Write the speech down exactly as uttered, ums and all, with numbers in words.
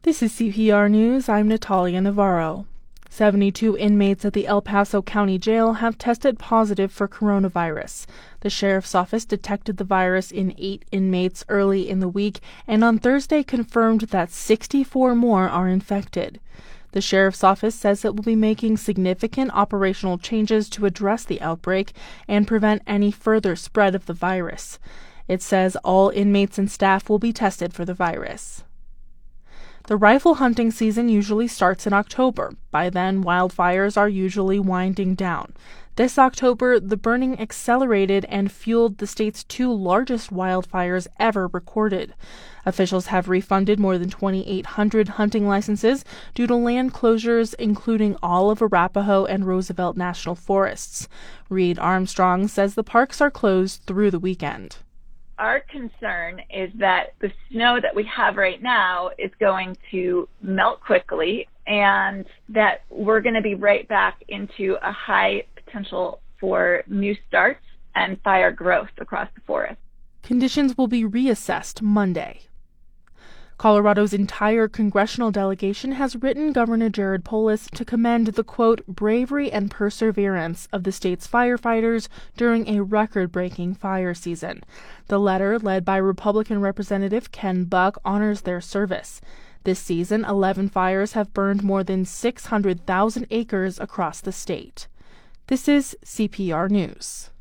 This is C P R News. I'm Natalia Navarro. seventy-two inmates at the El Paso County Jail have tested positive for coronavirus. The sheriff's office detected the virus in eight inmates early in the week and on Thursday confirmed that sixty-four more are infected. The sheriff's office says it will be making significant operational changes to address the outbreak and prevent any further spread of the virus. It says all inmates and staff will be tested for the virus. The rifle hunting season usually starts in October. By then, wildfires are usually winding down. This October, the burning accelerated and fueled the state's two largest wildfires ever recorded. Officials have refunded more than twenty-eight hundred hunting licenses due to land closures, including all of Arapahoe and Roosevelt National Forests. Reed Armstrong says the parks are closed through the weekend. Our concern is that the snow that we have right now is going to melt quickly and that we're going to be right back into a high potential for new starts and fire growth across the forest. Conditions will be reassessed Monday. Colorado's entire congressional delegation has written Governor Jared Polis to commend the, quote, bravery and perseverance of the state's firefighters during a record-breaking fire season. The letter, led by Republican Representative Ken Buck, honors their service. This season, eleven fires have burned more than six hundred thousand acres across the state. This is C P R News.